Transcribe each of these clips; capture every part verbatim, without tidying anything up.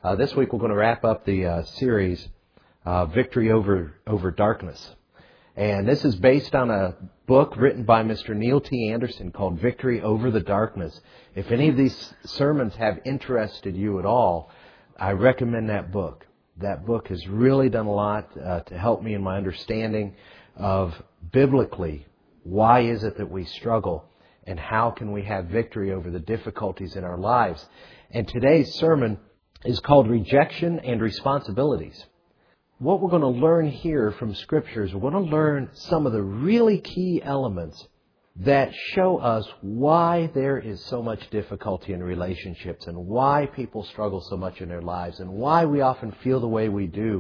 Uh, this week we're going to wrap up the uh, series, uh, Victory Over, Over Darkness. And this is based on a book written by Mister Neil T. Anderson called Victory Over the Darkness. If any of these sermons have interested you at all, I recommend that book. That book has really done a lot uh, to help me in my understanding of biblically why is it that we struggle and how can we have victory over the difficulties in our lives. And today's sermon is called Rejection and Responsibilities. What we're going to learn here from Scripture is we're going to learn some of the really key elements that show us why there is so much difficulty in relationships and why people struggle so much in their lives and why we often feel the way we do.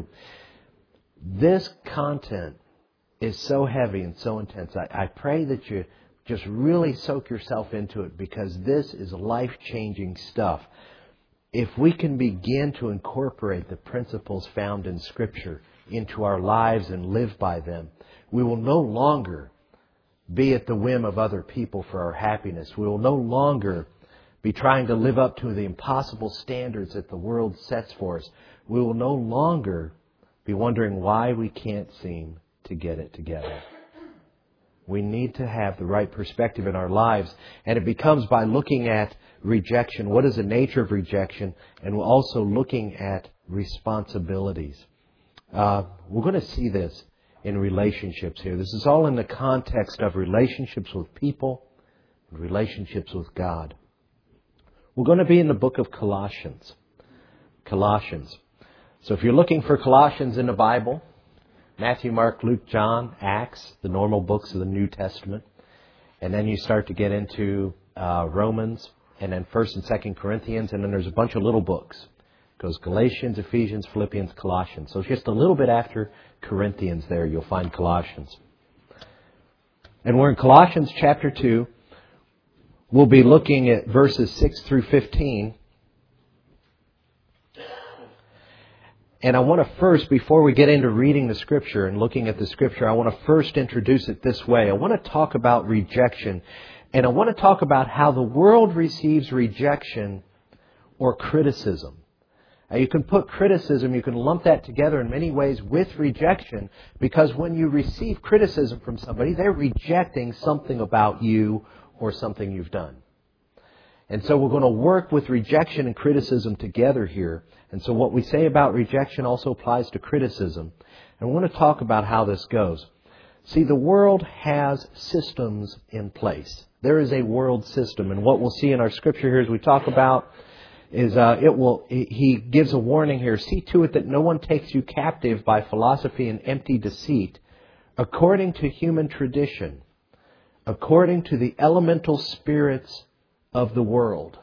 This content is so heavy and so intense. I, I pray that you just really soak yourself into it because this is life-changing stuff. If we can begin to incorporate the principles found in Scripture into our lives and live by them, we will no longer be at the whim of other people for our happiness. We will no longer be trying to live up to the impossible standards that the world sets for us. We will no longer be wondering why we can't seem to get it together. We need to have the right perspective in our lives, and it becomes by looking at rejection. What is the nature of rejection? And we're also looking at responsibilities. Uh, we're going to see this in relationships here. This is all in the context of relationships with people and relationships with God. We're going to be in the book of Colossians. Colossians. So if you're looking for Colossians in the Bible, Matthew, Mark, Luke, John, Acts, the normal books of the New Testament. And then you start to get into uh, Romans, and then First and Second Corinthians, and then there's a bunch of little books. It goes Galatians, Ephesians, Philippians, Colossians. So just a little bit after Corinthians there, you'll find Colossians. And we're in Colossians chapter two. We'll be looking at verses six through fifteen. And I want to first, before we get into reading the Scripture and looking at the Scripture, I want to first introduce it this way. I want to talk about rejection. And I want to talk about how the world receives rejection or criticism. Now, you can put criticism, you can lump that together in many ways with rejection, because when you receive criticism from somebody, they're rejecting something about you or something you've done. And so we're going to work with rejection and criticism together here. And so what we say about rejection also applies to criticism. And I want to talk about how this goes. See, the world has systems in place. There is a world system. And what we'll see in our Scripture here as we talk about is uh, it will. He gives a warning here. See to it that no one takes you captive by philosophy and empty deceit, according to human tradition, according to the elemental spirits of the world.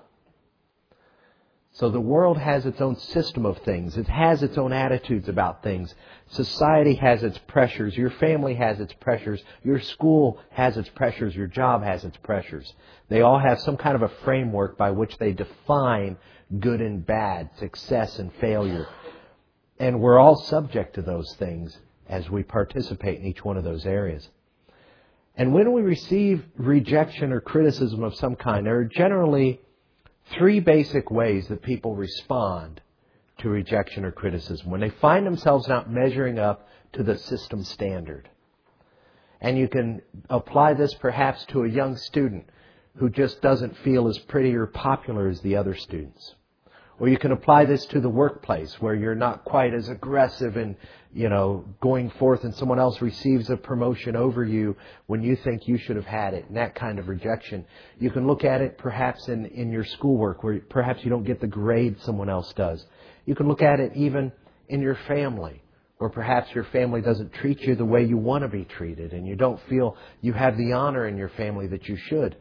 So the world has its own system of things. It has its own attitudes about things. Society has its pressures. Your family has its pressures. Your school has its pressures. Your job has its pressures. They all have some kind of a framework by which they define good and bad, success and failure. And we're all subject to those things as we participate in each one of those areas. And when we receive rejection or criticism of some kind, there are generally three basic ways that people respond to rejection or criticism when they find themselves not measuring up to the system standard. And you can apply this perhaps to a young student who just doesn't feel as pretty or popular as the other students. Or you can apply this to the workplace where you're not quite as aggressive in, you know, going forth and someone else receives a promotion over you when you think you should have had it, and that kind of rejection. You can look at it perhaps in, in your schoolwork where perhaps you don't get the grade someone else does. You can look at it even in your family where perhaps your family doesn't treat you the way you want to be treated and you don't feel you have the honor in your family that you should.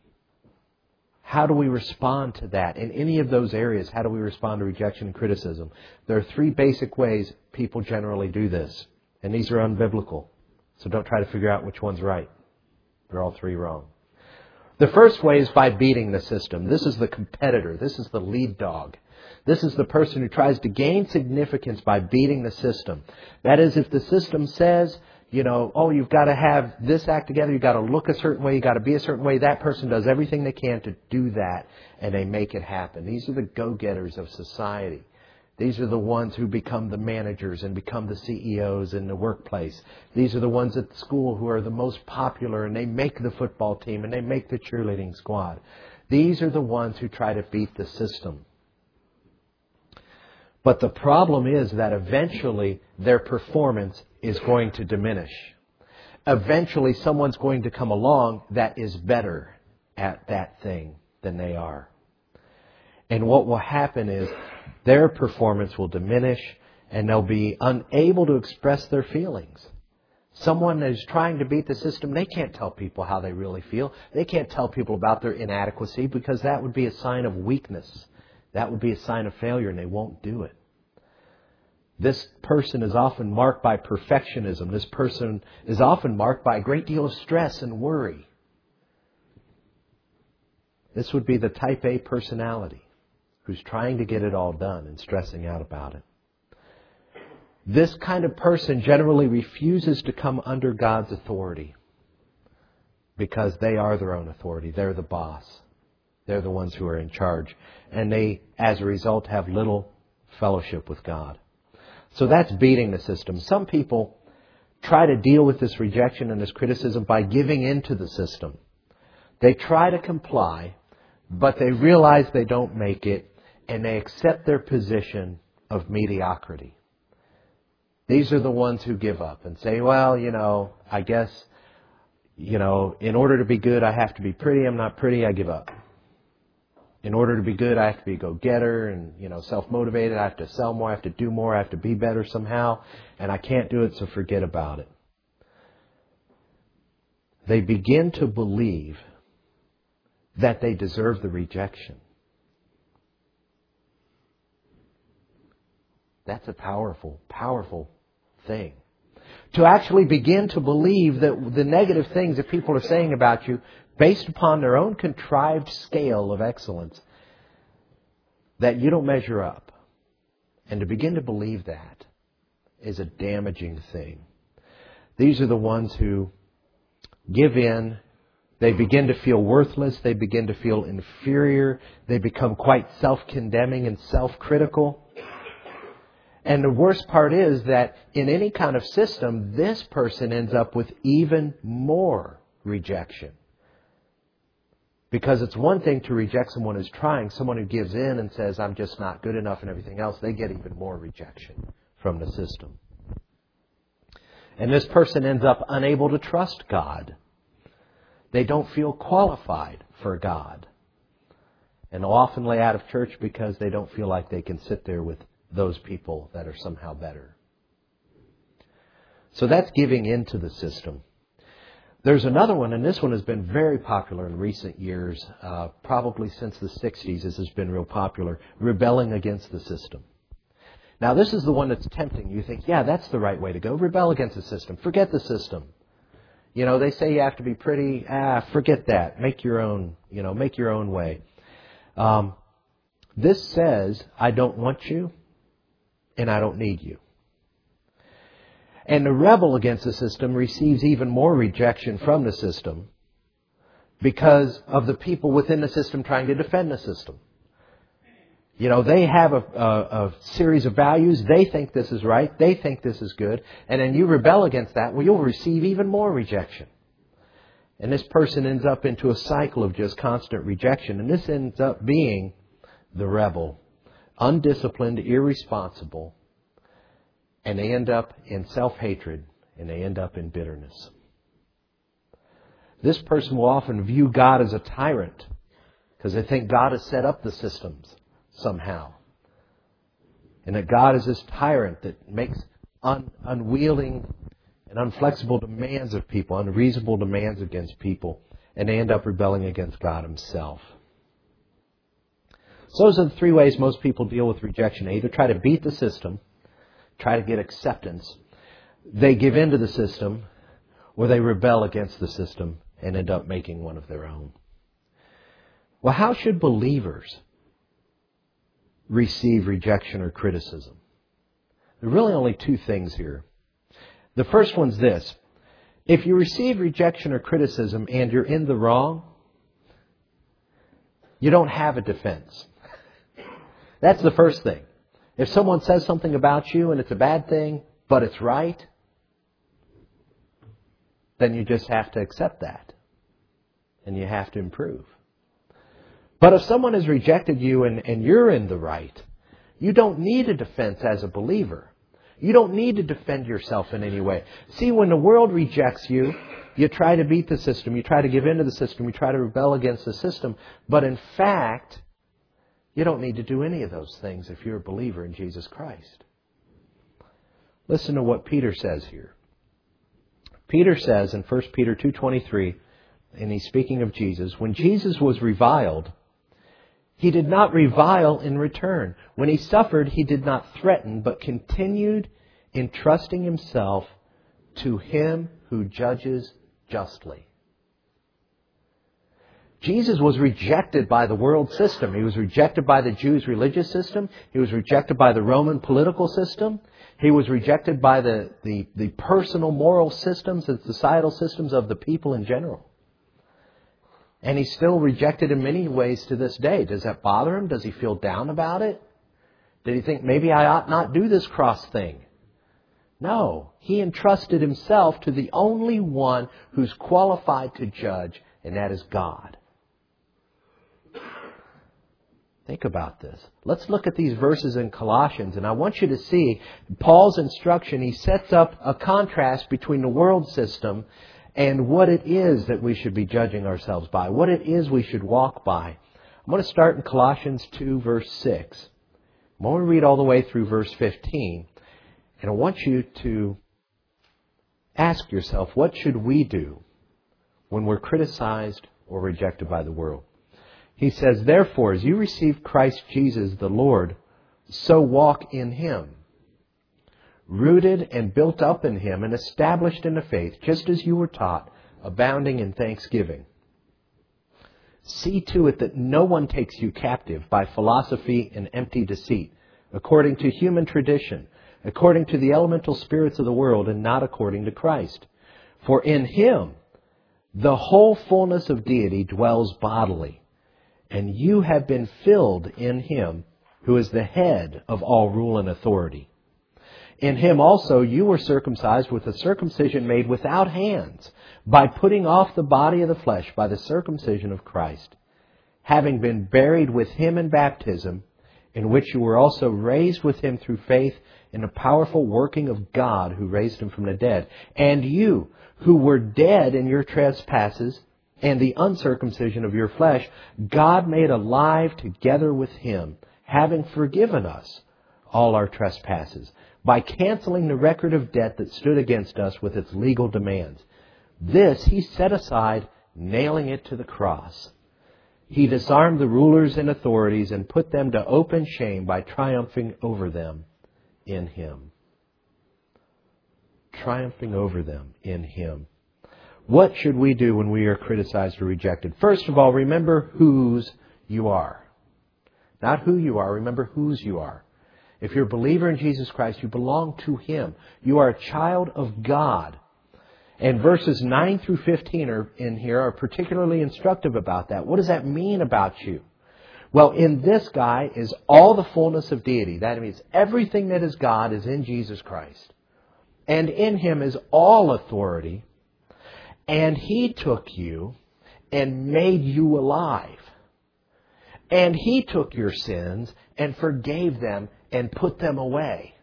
How do we respond to that? In any of those areas, how do we respond to rejection and criticism? There are three basic ways people generally do this. And these are unbiblical. So don't try to figure out which one's right. They're all three wrong. The first way is by beating the system. This is the competitor. This is the lead dog. This is the person who tries to gain significance by beating the system. That is, if the system says, you know, oh, you've got to have this act together, you've got to look a certain way, you've got to be a certain way, that person does everything they can to do that, and they make it happen. These are the go-getters of society. These are the ones who become the managers and become the C E Os in the workplace. These are the ones at school who are the most popular, and they make the football team and they make the cheerleading squad. These are the ones who try to beat the system. But the problem is that eventually their performance is going to diminish. Eventually someone's going to come along that is better at that thing than they are. And what will happen is their performance will diminish and they'll be unable to express their feelings. Someone that is trying to beat the system, they can't tell people how they really feel. They can't tell people about their inadequacy because that would be a sign of weakness. That would be a sign of failure, and they won't do it. This person is often marked by perfectionism. This person is often marked by a great deal of stress and worry. This would be the type A personality who's trying to get it all done and stressing out about it. This kind of person generally refuses to come under God's authority because they are their own authority. They're the boss. They're the ones who are in charge. And they, as a result, have little fellowship with God. So that's beating the system. Some people try to deal with this rejection and this criticism by giving in to the system. They try to comply, but they realize they don't make it, and they accept their position of mediocrity. These are the ones who give up and say, well, you know, I guess, you know, in order to be good, I have to be pretty. I'm not pretty. I give up. In order to be good, I have to be a go-getter and, you know, self-motivated. I have to sell more. I have to do more. I have to be better somehow. And I can't do it, so forget about it. They begin to believe that they deserve the rejection. That's a powerful, powerful thing. To actually begin to believe that the negative things that people are saying about you, based upon their own contrived scale of excellence, that you don't measure up. And to begin to believe that is a damaging thing. These are the ones who give in. They begin to feel worthless. They begin to feel inferior. They become quite self-condemning and self-critical. And the worst part is that in any kind of system, this person ends up with even more rejection. Because it's one thing to reject someone who's trying. Someone who gives in and says, I'm just not good enough and everything else, they get even more rejection from the system. And this person ends up unable to trust God. They don't feel qualified for God. And they'll often lay out of church because they don't feel like they can sit there with those people that are somehow better. So that's giving in to the system. There's another one, and this one has been very popular in recent years, uh, probably since the sixties. This has been real popular, rebelling against the system. Now, this is the one that's tempting. You think, yeah, that's the right way to go. Rebel against the system. Forget the system. You know, they say you have to be pretty. Ah, forget that. Make your own, you know, make your own way. Um, this says, I don't want you, and I don't need you. And the rebel against the system receives even more rejection from the system because of the people within the system trying to defend the system. You know, they have a, a, a series of values. They think this is right. They think this is good. And then you rebel against that. Well, you'll receive even more rejection. And this person ends up into a cycle of just constant rejection. And this ends up being the rebel, undisciplined, irresponsible. And they end up in self-hatred, and they end up in bitterness. This person will often view God as a tyrant because they think God has set up the systems somehow. And that God is this tyrant that makes un- unwielding and unflexible demands of people, unreasonable demands against people, and they end up rebelling against God Himself. So those are the three ways most people deal with rejection. They either try to beat the system, try to get acceptance, they give in to the system, or they rebel against the system and end up making one of their own. Well, how should believers receive rejection or criticism? There are really only two things here. The first one's this. If you receive rejection or criticism and you're in the wrong, you don't have a defense. That's the first thing. If someone says something about you and it's a bad thing, but it's right, then you just have to accept that. And you have to improve. But if someone has rejected you and, and you're in the right, you don't need a defense as a believer. You don't need to defend yourself in any way. See, when the world rejects you, you try to beat the system. You try to give in to the system. You try to rebel against the system. But in fact, you don't need to do any of those things if you're a believer in Jesus Christ. Listen to what Peter says here. Peter says in First Peter two twenty-three, and he's speaking of Jesus, when Jesus was reviled, He did not revile in return. When He suffered, He did not threaten, but continued entrusting Himself to Him who judges justly. Jesus was rejected by the world system. He was rejected by the Jews' religious system. He was rejected by the Roman political system. He was rejected by the, the, the personal moral systems and societal systems of the people in general. And He's still rejected in many ways to this day. Does that bother Him? Does He feel down about it? Did He think, maybe I ought not do this cross thing? No. He entrusted Himself to the only one who's qualified to judge, and that is God. Think about this. Let's look at these verses in Colossians, and I want you to see Paul's instruction. He sets up a contrast between the world system and what it is that we should be judging ourselves by, what it is we should walk by. I'm going to start in Colossians two, verse six. I'm going to read all the way through verse fifteen, and I want you to ask yourself, what should we do when we're criticized or rejected by the world? He says, therefore, as you receive Christ Jesus the Lord, so walk in Him, rooted and built up in Him and established in the faith, just as you were taught, abounding in thanksgiving. See to it that no one takes you captive by philosophy and empty deceit, according to human tradition, according to the elemental spirits of the world, and not according to Christ. For in Him the whole fullness of deity dwells bodily, and you have been filled in Him, who is the head of all rule and authority. In Him also you were circumcised with a circumcision made without hands, by putting off the body of the flesh by the circumcision of Christ, having been buried with Him in baptism, in which you were also raised with Him through faith in the powerful working of God who raised Him from the dead. And you, who were dead in your trespasses and the uncircumcision of your flesh, God made alive together with Him, having forgiven us all our trespasses, by canceling the record of debt that stood against us with its legal demands. This He set aside, nailing it to the cross. He disarmed the rulers and authorities and put them to open shame by triumphing over them in Him. Triumphing over them in Him. What should we do when we are criticized or rejected? First of all, remember whose you are. Not who you are, remember whose you are. If you're a believer in Jesus Christ, you belong to Him. You are a child of God. And verses nine through fifteen are in here are particularly instructive about that. What does that mean about you? Well, in this guy is all the fullness of deity. That means everything that is God is in Jesus Christ. And in Him is all authority. And He took you and made you alive. And He took your sins and forgave them and put them away.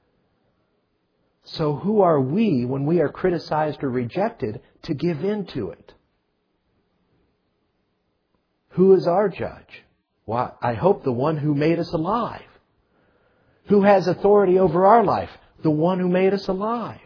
So who are we when we are criticized or rejected to give in to it? Who is our judge? Well, I hope the one who made us alive. Who has authority over our life? The one who made us alive.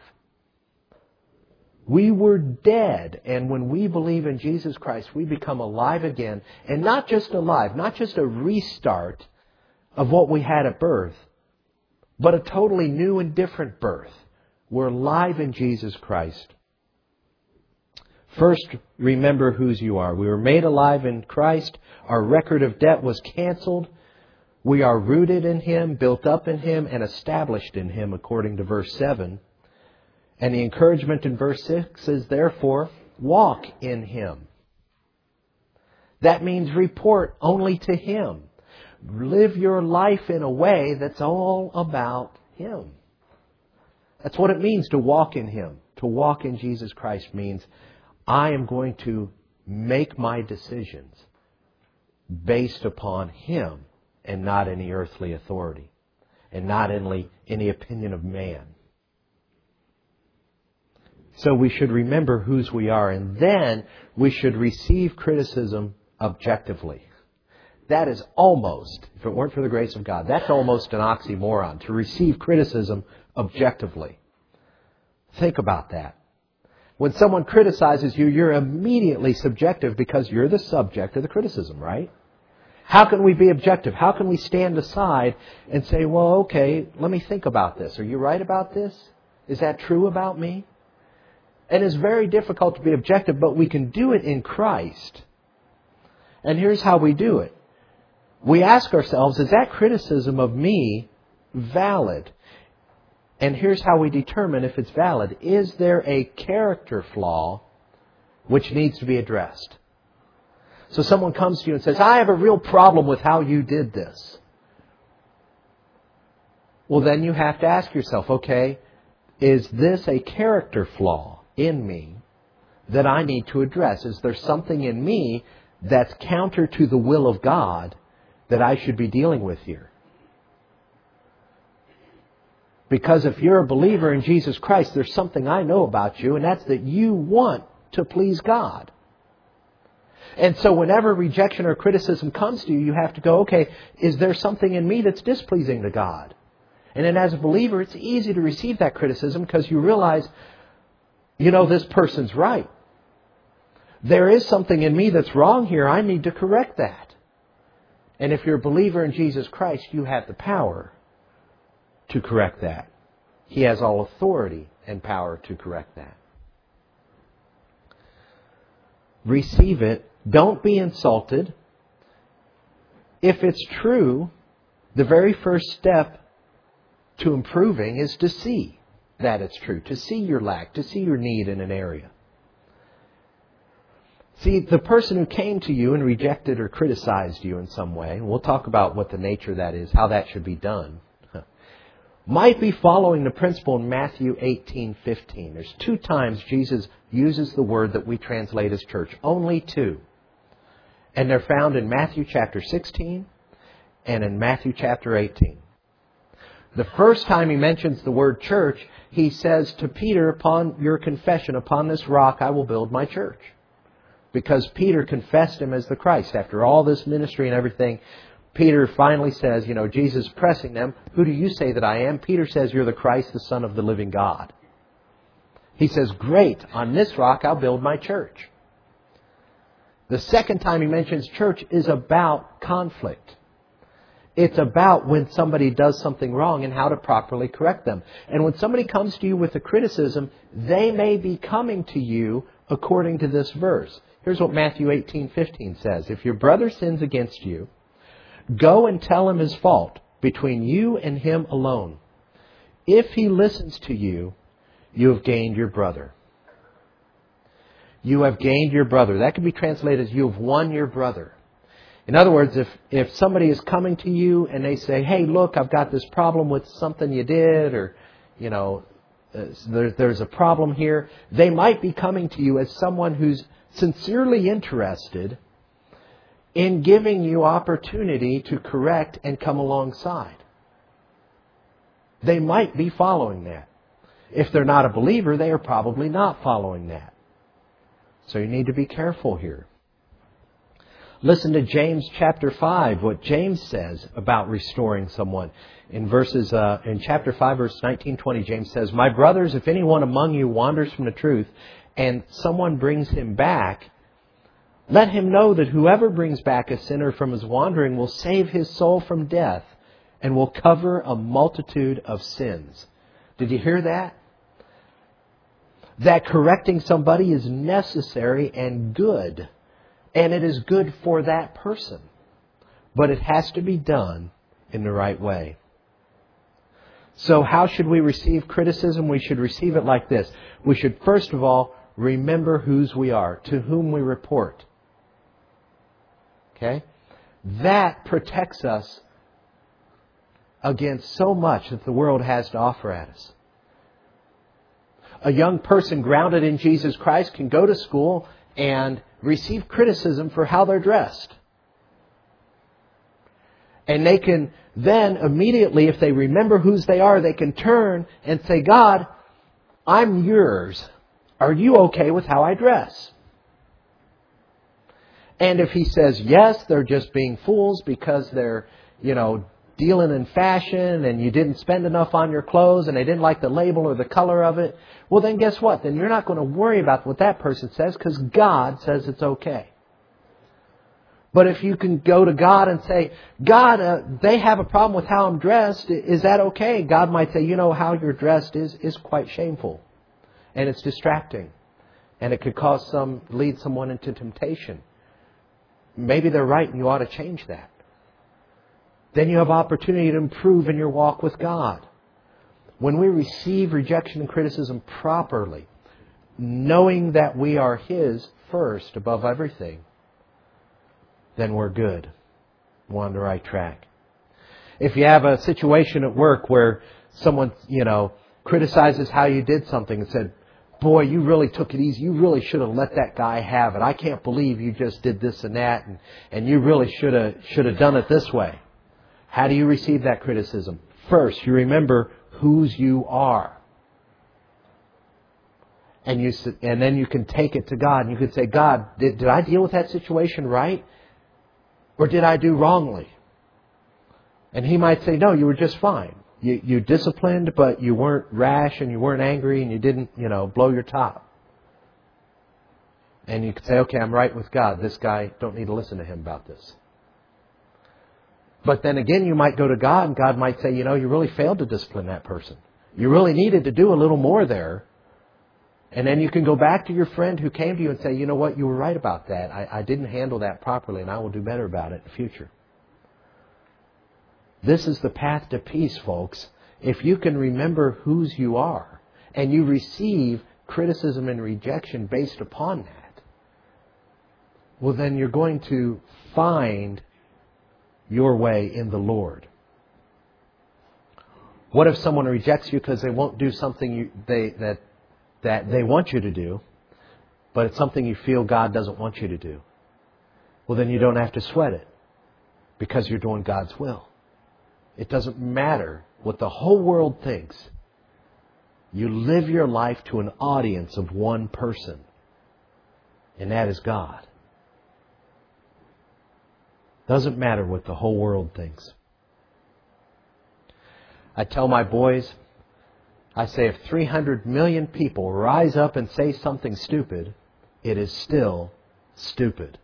We were dead, and when we believe in Jesus Christ, we become alive again. And not just alive, not just a restart of what we had at birth, but a totally new and different birth. We're alive in Jesus Christ. First, remember whose you are. We were made alive in Christ. Our record of debt was canceled. We are rooted in Him, built up in Him, and established in Him, according to verse seven. And the encouragement in verse six is, therefore, walk in Him. That means report only to Him. live your life in a way that's all about Him. That's what it means to walk in Him. To walk in Jesus Christ means I am going to make my decisions based upon Him and not any earthly authority and not any, any opinion of man. So we should remember whose we are, and then we should receive criticism objectively. That is almost, if it weren't for the grace of God, that's almost an oxymoron, to receive criticism objectively. Think about that. When someone criticizes you, you're immediately subjective because you're the subject of the criticism, right? How can we be objective? How can we stand aside and say, well, okay, let me think about this. Are you right about this? Is that true about me? And it's very difficult to be objective, but we can do it in Christ. And here's how we do it. We ask ourselves, is that criticism of me valid? And here's how we determine if it's valid. Is there a character flaw which needs to be addressed? So someone comes to you and says, I have a real problem with how you did this. Well, then you have to ask yourself, okay, is this a character flaw in me that I need to address? Is there something in me that's counter to the will of God that I should be dealing with here? Because if you're a believer in Jesus Christ, there's something I know about you, and that's that you want to please God. And so whenever rejection or criticism comes to you, you have to go, okay, is there something in me that's displeasing to God? And then as a believer, it's easy to receive that criticism because you realize, you know, this person's right. There is something in me that's wrong here. I need to correct that. And if you're a believer in Jesus Christ, you have the power to correct that. He has all authority and power to correct that. Receive it. Don't be insulted. If it's true, the very first step to improving is to see that it's true, to see your lack, to see your need in an area. See, the person who came to you and rejected or criticized you in some way, and we'll talk about what the nature of that is, how that should be done, might be following the principle in Matthew eighteen fifteen. There's two times Jesus uses the word that we translate as church. Only two. And they're found in Matthew chapter sixteen and in Matthew chapter eighteen. The first time he mentions the word church, he says to Peter, upon your confession, upon this rock I will build my church. Because Peter confessed Him as the Christ. After all this ministry and everything, Peter finally says, you know, Jesus pressing them, who do you say that I am? Peter says, you're the Christ, the Son of the living God. He says, great, on this rock I'll build my church. The second time he mentions church is about conflict. It's about when somebody does something wrong and how to properly correct them. And when somebody comes to you with a criticism, they may be coming to you according to this verse. Here's what Matthew eighteen fifteen says. If your brother sins against you, go and tell him his fault between you and him alone. If he listens to you, you have gained your brother. You have gained your brother. That can be translated as you have won your brother. In other words, if, if somebody is coming to you and they say, hey, look, I've got this problem with something you did, or, you know, uh, there, there's a problem here, they might be coming to you as someone who's sincerely interested in giving you opportunity to correct and come alongside. They might be following that. If they're not a believer, they are probably not following that. So you need to be careful here. Listen to James chapter five, what James says about restoring someone. In verses, uh, in chapter five, verse nineteen, twenty, James says, my brothers, if anyone among you wanders from the truth and someone brings him back, let him know that whoever brings back a sinner from his wandering will save his soul from death and will cover a multitude of sins. Did you hear that? That correcting somebody is necessary and good. And it is good for that person. But it has to be done in the right way. So how should we receive criticism? We should receive it like this. We should first of all remember whose we are, to whom we report. Okay? that protects us against so much that the world has to offer at us. A young person grounded in Jesus Christ can go to school and receive criticism for how they're dressed. And they can then immediately, if they remember whose they are, they can turn and say, God, I'm yours. Are you okay with how I dress? And if he says, yes, they're just being fools because they're, you know, dealing in fashion and you didn't spend enough on your clothes and they didn't like the label or the color of it, well, then guess what? Then you're not going to worry about what that person says because God says it's okay. But if you can go to God and say, God, uh, they have a problem with how I'm dressed. Is that okay? God might say, you know, how you're dressed is, is quite shameful. And it's distracting. And it could cause some, lead someone into temptation. Maybe they're right and you ought to change that. Then you have opportunity to improve in your walk with God. When we receive rejection and criticism properly, knowing that we are His first above everything, then we're good. We're on the right track. If you have a situation at work where someone, you know, criticizes how you did something and said, boy, you really took it easy. You really should have let that guy have it. I can't believe you just did this and that, and, and you really should have should have done it this way. How do you receive that criticism? First, you remember whose you are. And you and then you can take it to God. And you can say, God, did, did I deal with that situation right? Or did I do wrongly? And He might say, no, you were just fine. You, you disciplined, but you weren't rash and you weren't angry and you didn't, you know, blow your top. And you could say, okay, I'm right with God. This guy, don't need to listen to him about this. But then again, you might go to God and God might say, you know, you really failed to discipline that person. You really needed to do a little more there. And then you can go back to your friend who came to you and say, you know what, you were right about that. I, I didn't handle that properly and I will do better about it in the future. This is the path to peace, folks. If you can remember whose you are and you receive criticism and rejection based upon that, well, then you're going to find your way in the Lord. What if someone rejects you because they won't do something you, they, that, that they want you to do, but it's something you feel God doesn't want you to do? Well, then you don't have to sweat it because you're doing God's will. It doesn't matter what the whole world thinks. You live your life to an audience of one person, and that is God. Doesn't matter what the whole world thinks. I tell my boys, I say if three hundred million people rise up and say something stupid, it is still stupid.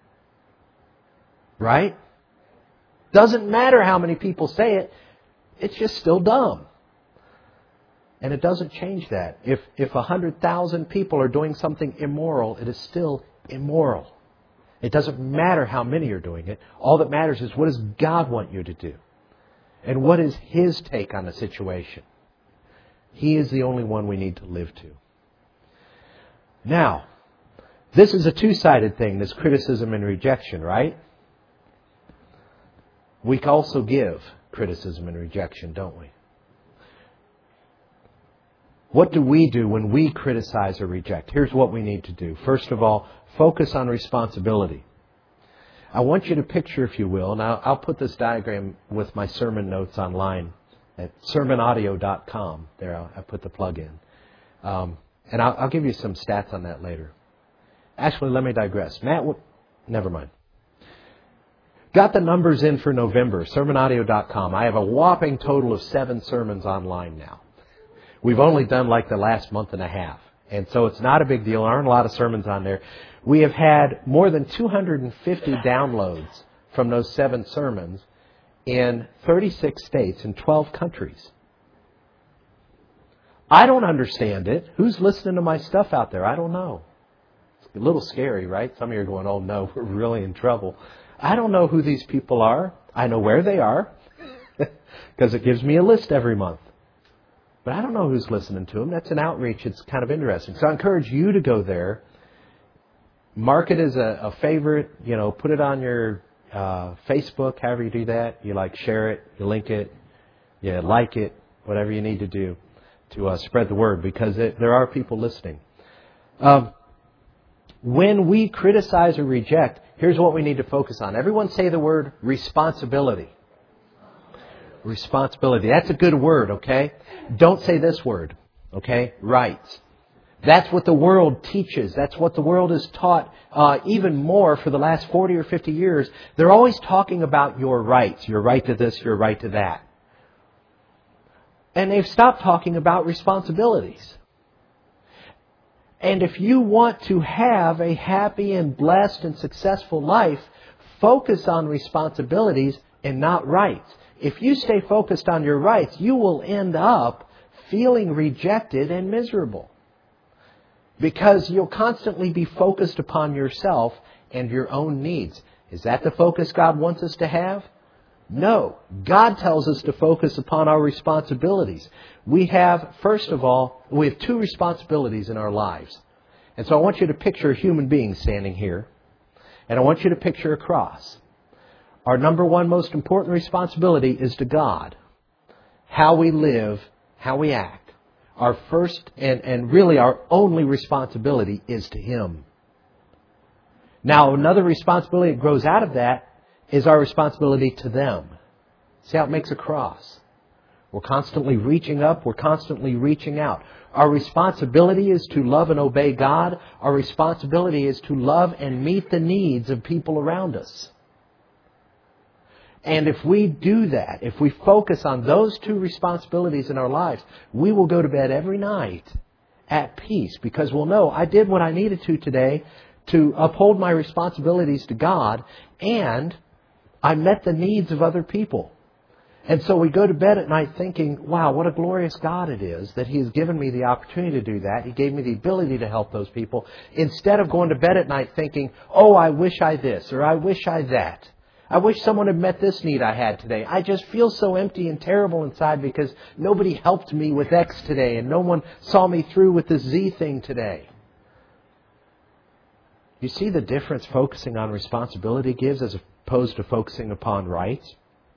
Right? Doesn't matter how many people say it, it's just still dumb. And it doesn't change that. If if one hundred thousand people are doing something immoral, it is still immoral. It doesn't matter how many are doing it. All that matters is what does God want you to do? And what is His take on the situation? He is the only one we need to live to. Now, this is a two-sided thing, this criticism and rejection, right? We also give criticism and rejection, don't we? What do we do when we criticize or reject? Here's what we need to do. First of all, focus on responsibility. I want you to picture, if you will, and I'll, I'll put this diagram with my sermon notes online at sermon audio dot com. There, I'll, I put the plug in. Um, and I'll, I'll give you some stats on that later. Actually, let me digress. Matt, what, never mind. Got the numbers in for November, sermon audio dot com. I have a whopping total of seven sermons online now. We've only done like the last month and a half. And so it's not a big deal. There aren't a lot of sermons on there. We have had more than two hundred fifty downloads from those seven sermons in thirty-six states and twelve countries. I don't understand it. Who's listening to my stuff out there? I don't know. It's a little scary, right? Some of you are going, oh no, we're really in trouble. I don't know who these people are. I know where they are because it gives me a list every month. But I don't know who's listening to them. That's an outreach. It's kind of interesting. So I encourage you to go there. Mark it as a, a favorite. You know, put it on your uh, Facebook, however you do that. You like share it, you link it, you like it, whatever you need to do to uh, spread the word, because it, there are people listening. Um, when we criticize or reject, here's what we need to focus on. Everyone say the word responsibility. Responsibility. That's a good word, okay? Don't say this word, okay? Rights. That's what the world teaches. That's what the world has taught uh, even more for the last forty or fifty years. They're always talking about your rights. Your right to this, your right to that. And they've stopped talking about responsibilities. And if you want to have a happy and blessed and successful life, focus on responsibilities and not rights. If you stay focused on your rights, you will end up feeling rejected and miserable. Because you'll constantly be focused upon yourself and your own needs. Is that the focus God wants us to have? No. God tells us to focus upon our responsibilities. We have, first of all, we have two responsibilities in our lives. And so I want you to picture a human being standing here. And I want you to picture a cross. Our number one most important responsibility is to God. How we live, how we act. Our first and, and really our only responsibility is to Him. Now, another responsibility that grows out of that is our responsibility to them. See how it makes a cross? We're constantly reaching up. We're constantly reaching out. Our responsibility is to love and obey God. Our responsibility is to love and meet the needs of people around us. And if we do that, if we focus on those two responsibilities in our lives, we will go to bed every night at peace, because we'll know I did what I needed to today to uphold my responsibilities to God, and I met the needs of other people. And so we go to bed at night thinking, wow, what a glorious God it is that He has given me the opportunity to do that. He gave me the ability to help those people, instead of going to bed at night thinking, oh, I wish I this, or I wish I that. I wish someone had met this need I had today. I just feel so empty and terrible inside because nobody helped me with X today and no one saw me through with this Z thing today. You see the difference focusing on responsibility gives as opposed to focusing upon rights?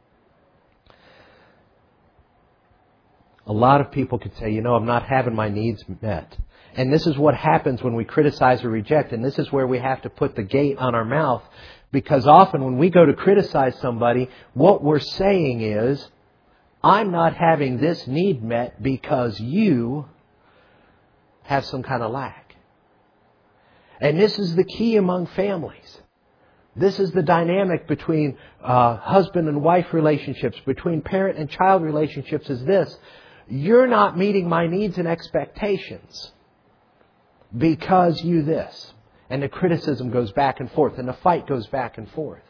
A lot of people could say, you know, I'm not having my needs met. And this is what happens when we criticize or reject. And this is where we have to put the gate on our mouth. Because often when we go to criticize somebody, what we're saying is, I'm not having this need met because you have some kind of lack. And this is the key among families. This is the dynamic between uh, husband and wife relationships, between parent and child relationships is this. You're not meeting my needs and expectations because you this. And the criticism goes back and forth, and the fight goes back and forth.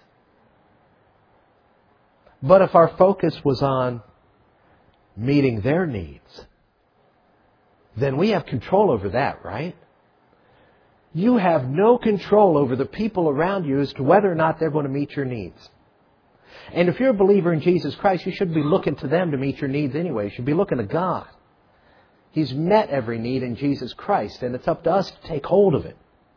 But if our focus was on meeting their needs, then we have control over that, right? You have no control over the people around you as to whether or not they're going to meet your needs. And if you're a believer in Jesus Christ, you shouldn't be looking to them to meet your needs anyway. You should be looking to God. He's met every need in Jesus Christ, and it's up to us to take hold of it.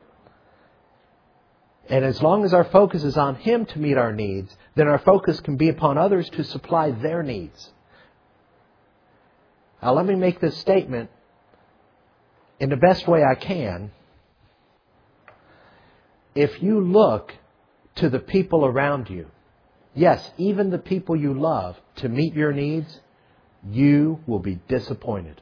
And as long as our focus is on Him to meet our needs, then our focus can be upon others to supply their needs. Now let me make this statement in the best way I can. If you look to the people around you, yes, even the people you love, to meet your needs, you will be disappointed.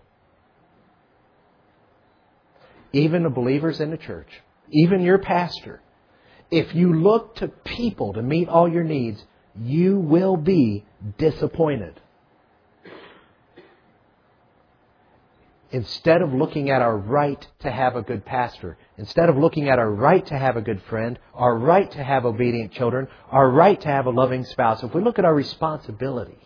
Even the believers in the church, even your pastor, if you look to people to meet all your needs, you will be disappointed. Instead of looking at our right to have a good pastor, instead of looking at our right to have a good friend, our right to have obedient children, our right to have a loving spouse, if we look at our responsibilities,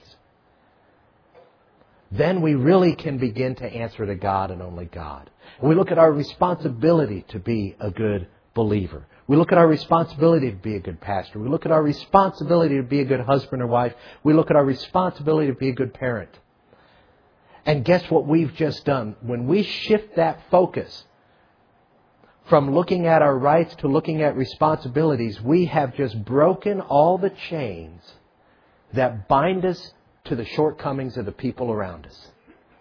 then we really can begin to answer to God and only God. We look at our responsibility to be a good believer. We look at our responsibility to be a good pastor. We look at our responsibility to be a good husband or wife. We look at our responsibility to be a good parent. And guess what we've just done? When we shift that focus from looking at our rights to looking at responsibilities, we have just broken all the chains that bind us to the shortcomings of the people around us.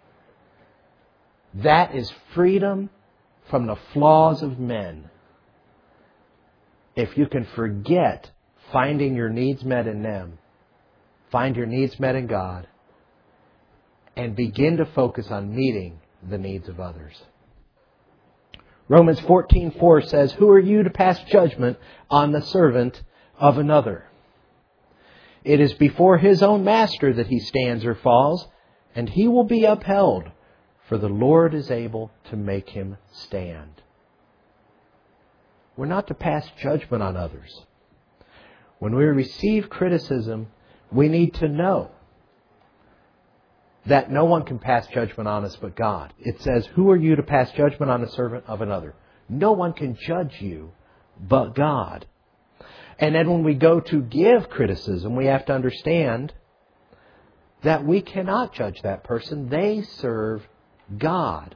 That is freedom from the flaws of men. If you can forget finding your needs met in them, find your needs met in God, and begin to focus on meeting the needs of others. Romans fourteen four says, "Who are you to pass judgment on the servant of another? It is before his own master that he stands or falls, and he will be upheld, for the Lord is able to make him stand." We're not to pass judgment on others. When we receive criticism, we need to know that no one can pass judgment on us but God. It says, "Who are you to pass judgment on the servant of another?" No one can judge you but God. And then when we go to give criticism, we have to understand that we cannot judge that person. They serve God.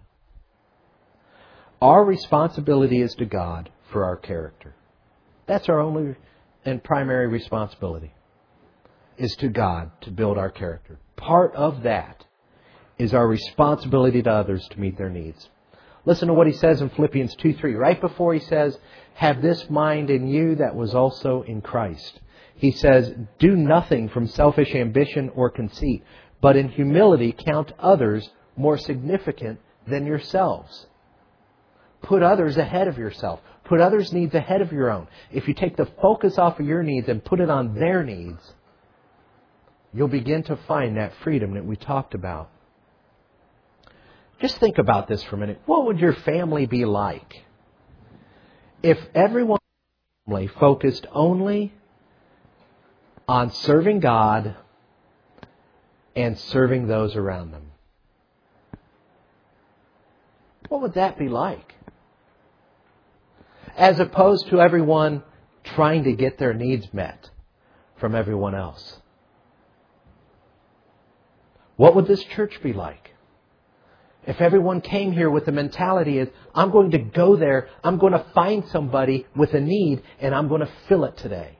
Our responsibility is to God for our character. That's our only and primary responsibility, is to God to build our character. Part of that is our responsibility to others to meet their needs. Listen to what he says in Philippians two three. Right before he says, "Have this mind in you that was also in Christ." He says, "Do nothing from selfish ambition or conceit, but in humility count others more significant than yourselves." Put others ahead of yourself. Put others' needs ahead of your own. If you take the focus off of your needs and put it on their needs, you'll begin to find that freedom that we talked about. Just think about this for a minute. What would your family be like if everyone in your family focused only on serving God and serving those around them? What would that be like? As opposed to everyone trying to get their needs met from everyone else. What would this church be like? If everyone came here with the mentality is, I'm going to go there, I'm going to find somebody with a need, and I'm going to fill it today.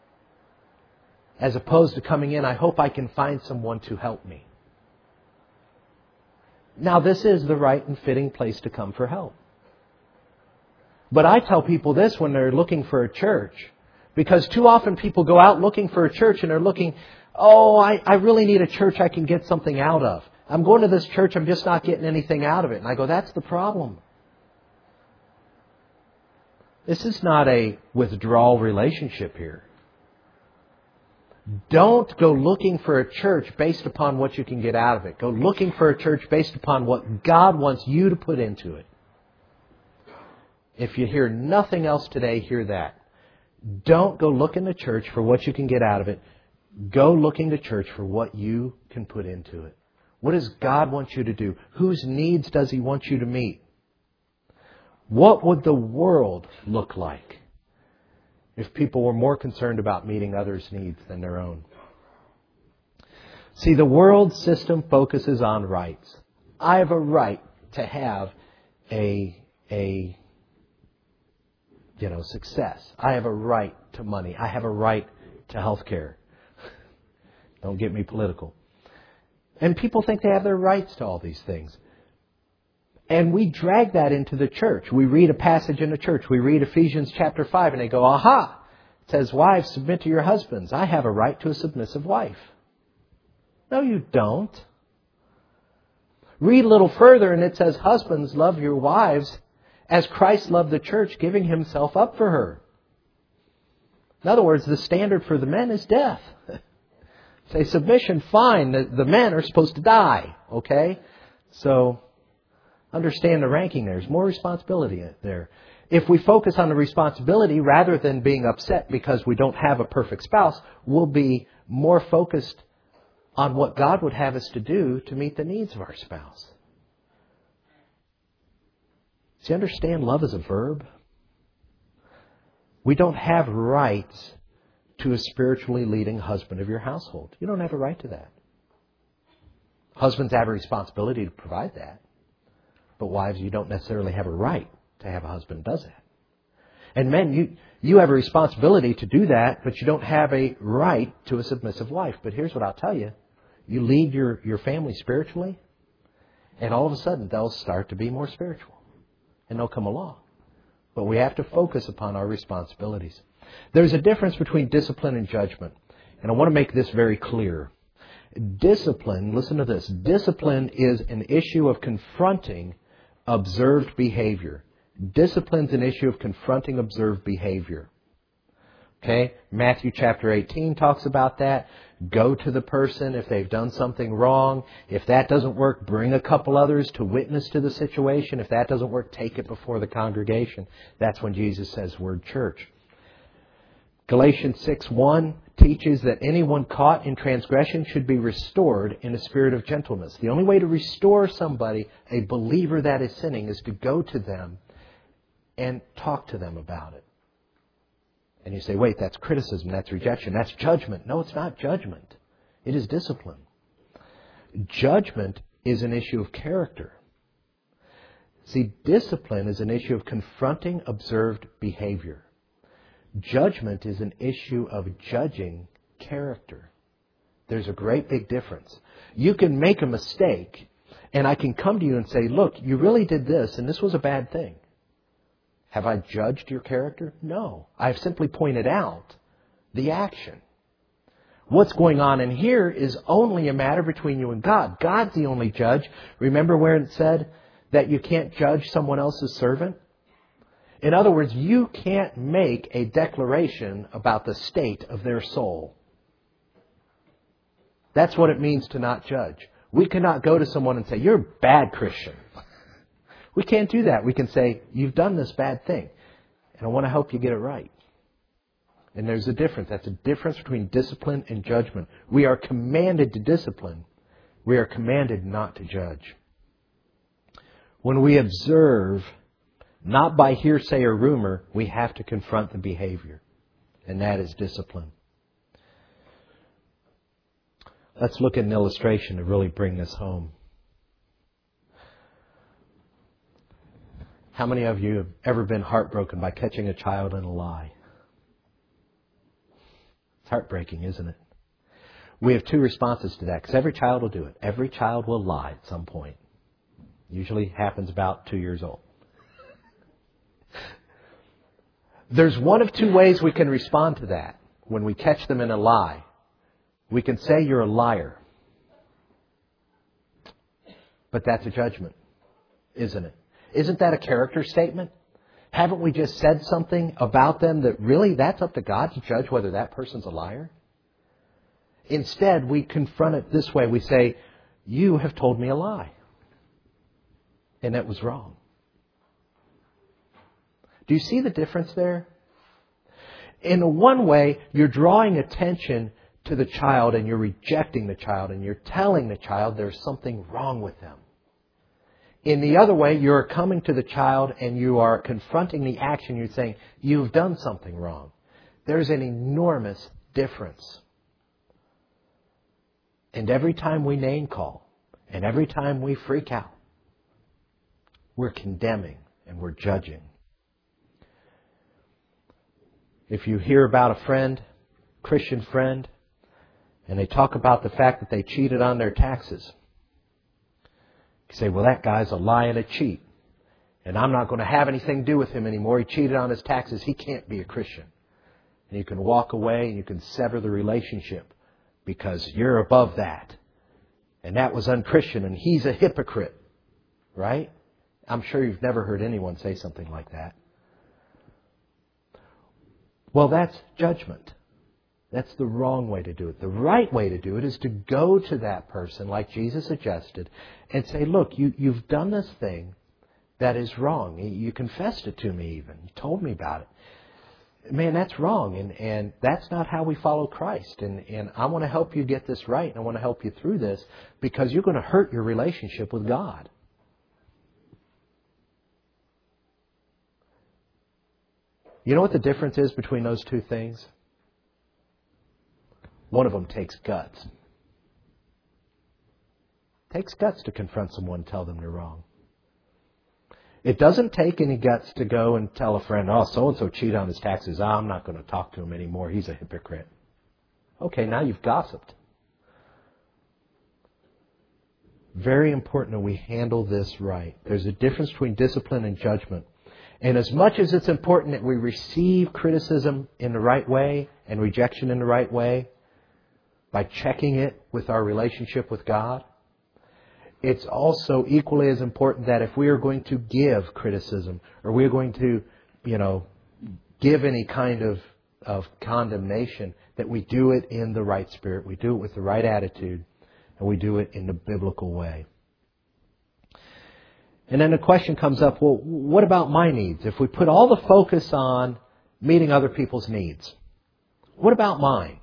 As opposed to coming in, I hope I can find someone to help me. Now, this is the right and fitting place to come for help. But I tell people this when they're looking for a church. Because too often people go out looking for a church and they're looking, oh, I, I really need a church I can get something out of. I'm going to this church, I'm just not getting anything out of it. And I go, that's the problem. This is not a withdrawal relationship here. Don't go looking for a church based upon what you can get out of it. Go looking for a church based upon what God wants you to put into it. If you hear nothing else today, hear that. Don't go looking to church for what you can get out of it. Go looking to church for what you can put into it. What does God want you to do? Whose needs does He want you to meet? What would the world look like if people were more concerned about meeting others' needs than their own? See, the world system focuses on rights. I have a right to have a, a, you know, success. I have a right to money. I have a right to health care. Don't get me political. And people think they have their rights to all these things. And we drag that into the church. We read a passage in the church. We read Ephesians chapter five and they go, aha! It says, wives, submit to your husbands. I have a right to a submissive wife. No, you don't. Read a little further and it says, husbands, love your wives as Christ loved the church, giving Himself up for her. In other words, the standard for the men is death. Say submission, fine. The, the men are supposed to die. Okay? So, understand the ranking there. There's more responsibility there. If we focus on the responsibility rather than being upset because we don't have a perfect spouse, we'll be more focused on what God would have us to do to meet the needs of our spouse. See, understand love is a verb. We don't have rights to a spiritually leading husband of your household. You don't have a right to that. Husbands have a responsibility to provide that. But wives, you don't necessarily have a right to have a husband who does that. And men, you, you have a responsibility to do that, but you don't have a right to a submissive wife. But here's what I'll tell you. You lead your, your family spiritually, and all of a sudden they'll start to be more spiritual. And they'll come along. But we have to focus upon our responsibilities. There's a difference between discipline and judgment. And I want to make this very clear. Discipline, listen to this. Discipline is an issue of confronting observed behavior. Discipline's an issue of confronting observed behavior. Okay? Matthew chapter eighteen talks about that. Go to the person if they've done something wrong. If that doesn't work, bring a couple others to witness to the situation. If that doesn't work, take it before the congregation. That's when Jesus says word church. Galatians six one teaches that anyone caught in transgression should be restored in a spirit of gentleness. The only way to restore somebody, a believer that is sinning, is to go to them and talk to them about it. And you say, wait, that's criticism, that's rejection, that's judgment. No, it's not judgment. It is discipline. Judgment is an issue of character. See, discipline is an issue of confronting observed behavior. Judgment is an issue of judging character. There's a great big difference. You can make a mistake, and I can come to you and say, look, you really did this, and this was a bad thing. Have I judged your character? No. I've simply pointed out the action. What's going on in here is only a matter between you and God. God's the only judge. Remember where it said that you can't judge someone else's servant? In other words, you can't make a declaration about the state of their soul. That's what it means to not judge. We cannot go to someone and say, you're a bad Christian. We can't do that. We can say, you've done this bad thing, and I want to help you get it right. And there's a difference. That's a difference between discipline and judgment. We are commanded to discipline. We are commanded not to judge. When we observe, not by hearsay or rumor, we have to confront the behavior. And that is discipline. Let's look at an illustration to really bring this home. How many of you have ever been heartbroken by catching a child in a lie? It's heartbreaking, isn't it? We have two responses to that, because every child will do it. Every child will lie at some point. Usually happens about two years old. There's one of two ways we can respond to that when we catch them in a lie. We can say you're a liar. But that's a judgment, isn't it? Isn't that a character statement? Haven't we just said something about them that really that's up to God to judge whether that person's a liar? Instead, we confront it this way. We say, you have told me a lie. And that was wrong. Do you see the difference there? In one way, you're drawing attention to the child and you're rejecting the child and you're telling the child there's something wrong with them. In the other way, you're coming to the child and you are confronting the action. You're saying, you've done something wrong. There's an enormous difference. And every time we name call and every time we freak out, we're condemning and we're judging. If you hear about a friend, Christian friend, and they talk about the fact that they cheated on their taxes, you say, well, that guy's a lie and a cheat. And I'm not going to have anything to do with him anymore. He cheated on his taxes. He can't be a Christian. And you can walk away and you can sever the relationship because you're above that. And that was unchristian and he's a hypocrite. Right? I'm sure you've never heard anyone say something like that. Well, that's judgment. That's the wrong way to do it. The right way to do it is to go to that person, like Jesus suggested, and say, look, you, you've done this thing that is wrong. You confessed it to me even. You told me about it. Man, that's wrong, and, and that's not how we follow Christ. And, and I want to help you get this right, and I want to help you through this, because you're going to hurt your relationship with God. You know what the difference is between those two things? One of them takes guts. It takes guts to confront someone and tell them they're wrong. It doesn't take any guts to go and tell a friend, oh, so-and-so cheated on his taxes. Oh, I'm not going to talk to him anymore. He's a hypocrite. Okay, now you've gossiped. Very important that we handle this right. There's a difference between discipline and judgment. And as much as it's important that we receive criticism in the right way and rejection in the right way, by checking it with our relationship with God, it's also equally as important that if we are going to give criticism or we are going to, you know, give any kind of, of condemnation, that we do it in the right spirit, we do it with the right attitude, and we do it in the biblical way. And then the question comes up, well, what about my needs? If we put all the focus on meeting other people's needs, what about mine?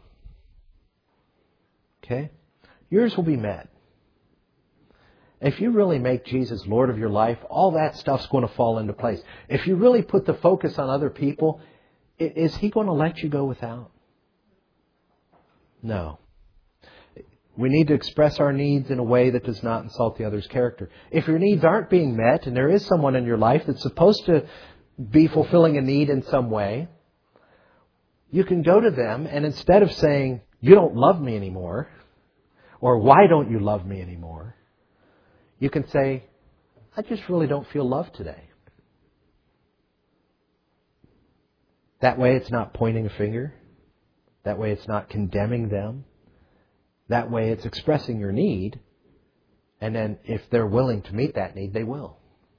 Okay? Yours will be met. If you really make Jesus Lord of your life, all that stuff's going to fall into place. If you really put the focus on other people, is He going to let you go without? No. We need to express our needs in a way that does not insult the other's character. If your needs aren't being met and there is someone in your life that's supposed to be fulfilling a need in some way, you can go to them and instead of saying, you don't love me anymore, or why don't you love me anymore, you can say, I just really don't feel loved today. That way it's not pointing a finger. That way it's not condemning them. That way it's expressing your need. And then if they're willing to meet that need, they will.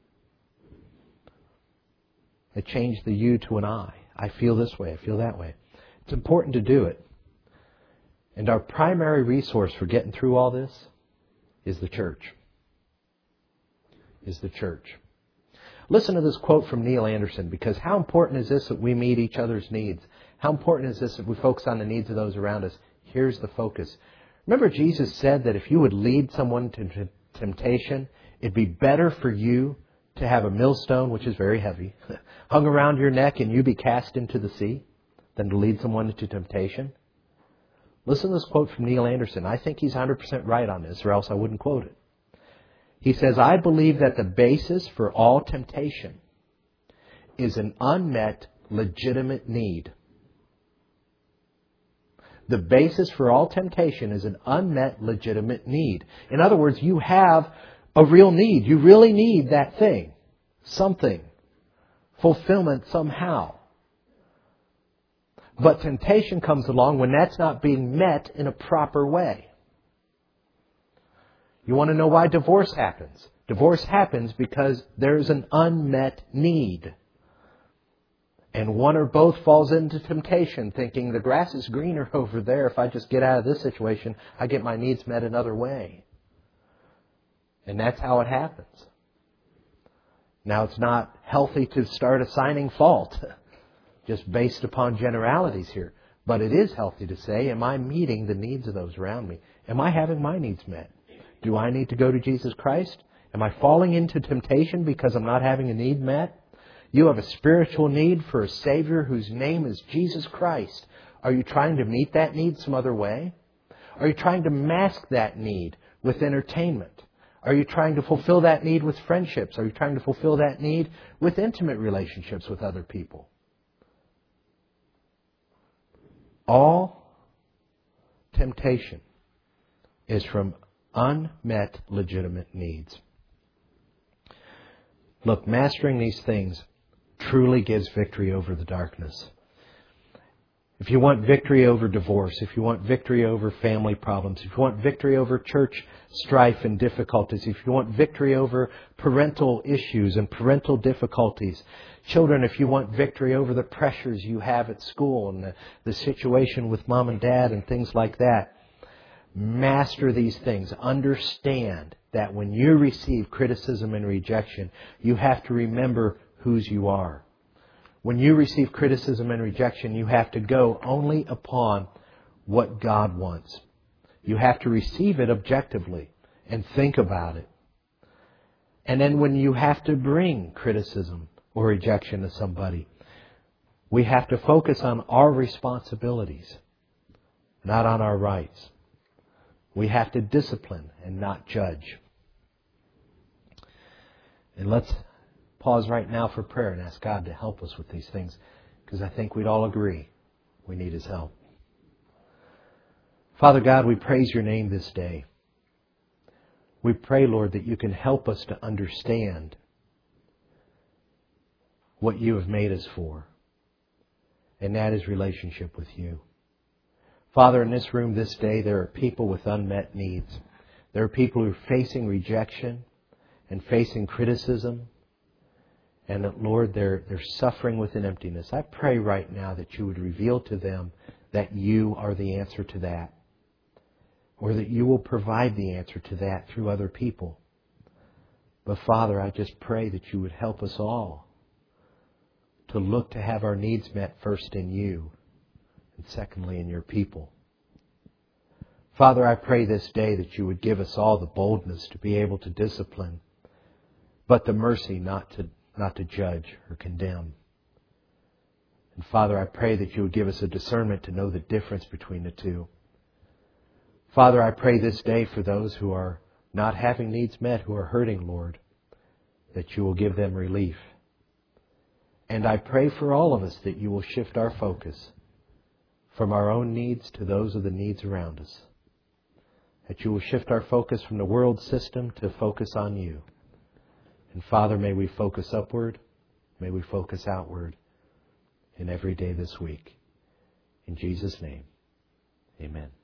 It changed the you to an I. I feel this way. I feel that way. It's important to do it. And our primary resource for getting through all this is the church. Is the church. Listen to this quote from Neil Anderson, because how important is this that we meet each other's needs? How important is this that we focus on the needs of those around us? Here's the focus. Remember, Jesus said that if you would lead someone to temptation, it'd be better for you to have a millstone, which is very heavy, hung around your neck and you be cast into the sea, than to lead someone into temptation. Listen to this quote from Neil Anderson. I think he's one hundred percent right on this, or else I wouldn't quote it. He says, I believe that the basis for all temptation is an unmet, legitimate need. The basis for all temptation is an unmet, legitimate need. In other words, you have a real need. You really need that thing. Something. Fulfillment somehow. But temptation comes along when that's not being met in a proper way. You want to know why divorce happens? Divorce happens because there's an unmet need. And one or both falls into temptation, thinking the grass is greener over there. If I just get out of this situation, I get my needs met another way. And that's how it happens. Now, it's not healthy to start assigning fault just based upon generalities here. But it is healthy to say, am I meeting the needs of those around me? Am I having my needs met? Do I need to go to Jesus Christ? Am I falling into temptation because I'm not having a need met? You have a spiritual need for a Savior whose name is Jesus Christ. Are you trying to meet that need some other way? Are you trying to mask that need with entertainment? Are you trying to fulfill that need with friendships? Are you trying to fulfill that need with intimate relationships with other people? All temptation is from unmet legitimate needs. Look, mastering these things truly gives victory over the darkness. If you want victory over divorce, if you want victory over family problems, if you want victory over church strife and difficulties, if you want victory over parental issues and parental difficulties, children, if you want victory over the pressures you have at school and the, the situation with mom and dad and things like that, master these things. Understand that when you receive criticism and rejection, you have to remember whose you are. When you receive criticism and rejection, you have to go only upon what God wants. You have to receive it objectively and think about it. And then when you have to bring criticism or rejection to somebody, we have to focus on our responsibilities, not on our rights. We have to discipline and not judge. And let's pause right now for prayer and ask God to help us with these things, because I think we'd all agree we need His help. Father God, we praise Your name this day. We pray, Lord, that You can help us to understand what You have made us for, and that is relationship with You. Father, in this room this day, there are people with unmet needs. There are people who are facing rejection and facing criticism. And that, Lord, they're, they're suffering with an emptiness. I pray right now that You would reveal to them that You are the answer to that. Or that You will provide the answer to that through other people. But Father, I just pray that You would help us all to look to have our needs met first in You, and secondly in Your people. Father, I pray this day that You would give us all the boldness to be able to discipline, but the mercy not to not to judge or condemn. And Father, I pray that You would give us a discernment to know the difference between the two. Father, I pray this day for those who are not having needs met, who are hurting, Lord, that You will give them relief. And I pray for all of us that You will shift our focus from our own needs to those of the needs around us. That You will shift our focus from the world system to focus on You. And Father, may we focus upward, may we focus outward in every day this week. In Jesus' name, amen.